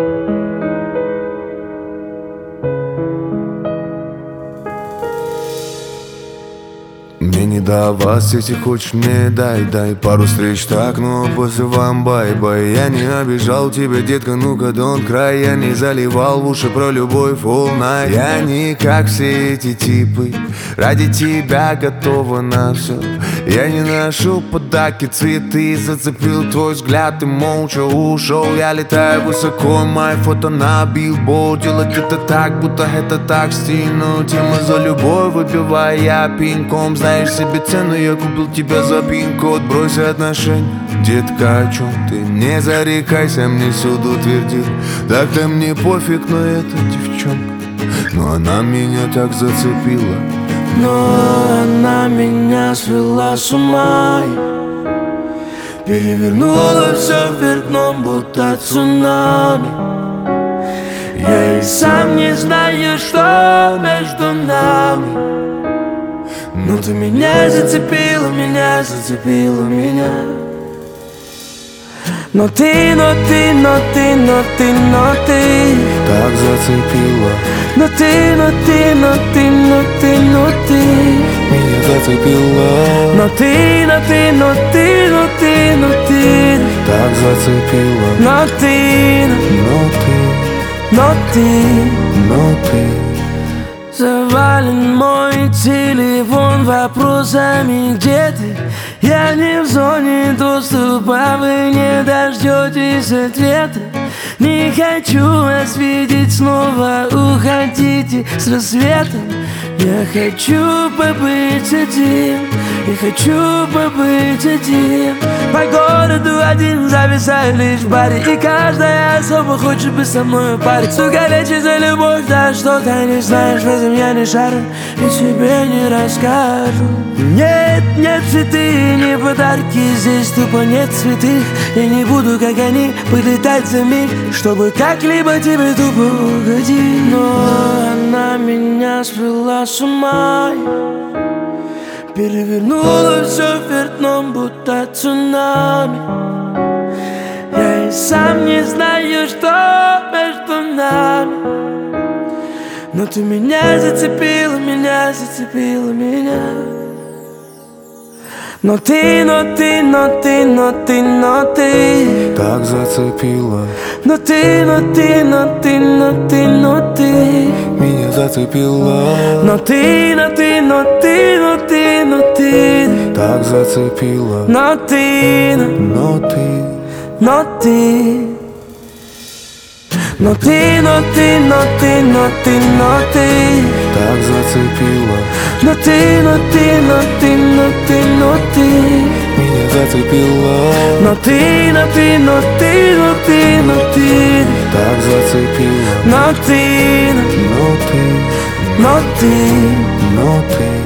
Мне не до вас, если хочешь мне дай пару встреч так, но после вам бай-бай. Я не обижал тебя, детка, ну-ка don't cry. Я не заливал в уши про любовь all night. Я не как все эти типы, ради тебя готова на все. Я не ношу подарки, цветы, зацепил твой взгляд и молча ушел. Я летаю высоко, мои фото на билборд. Делать это так, будто это так стильно. Тема за любовь, выпивая я пинком. Знаешь себе цену, я купил тебя за пин-код. Брось отношения, детка, о чем ты? Не зарекайся, мне суду твердит. Так-то мне пофиг, но это девчонка. Но она меня так зацепила. Но она меня свела с ума, перевернула все вверх дном, будто цунами. Я и сам не знаю, что между нами. Но ты меня зацепила, меня. Но ты так зацепила. Но ты меня зацепила. Но ты так зацепила. Но ты завален мой телефон вопросами, где ты? Я не в зоне доступа, вы не дождетесь ответа. Не хочу вас видеть снова, уходите с рассветом. Я хочу побыть один, По городу один зависаю лишь в баре, и каждая особо хочет быть со мной в паре. Сука, лечит за любовь, да что ты не знаешь, в этом я не шарю и тебе не расскажу. Нет, цветы, не подарки, здесь тупо нет святых. Я не буду, как они, подлетать за миг, чтобы как-либо тебе тупо угодить. Но она меня свела с ума, перевернула все вверх дном, будто цунами. Я и сам не знаю, что между нами. Но ты меня зацепила, Но ты так зацепила. Но ты меня зацепила. Но ты так зацепила. Но ты так зацепила. Но ты меня зацепила. Но ты так зацепила. Но ты но ты